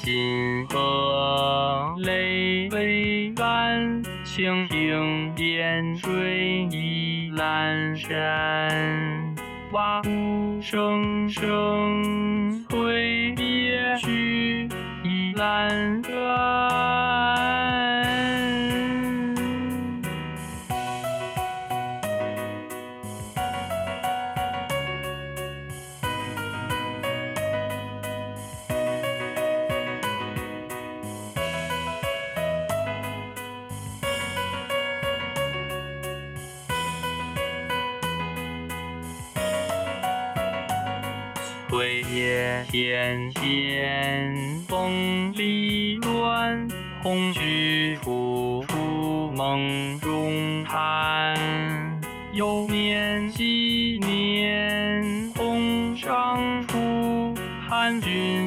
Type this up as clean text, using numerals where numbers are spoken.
金河累微般，蜻蜓点水一阑珊。蛙无声声挥别去，一阑干。桂叶田间风里乱，红菊处处梦中寒。又念几年红裳处，汉君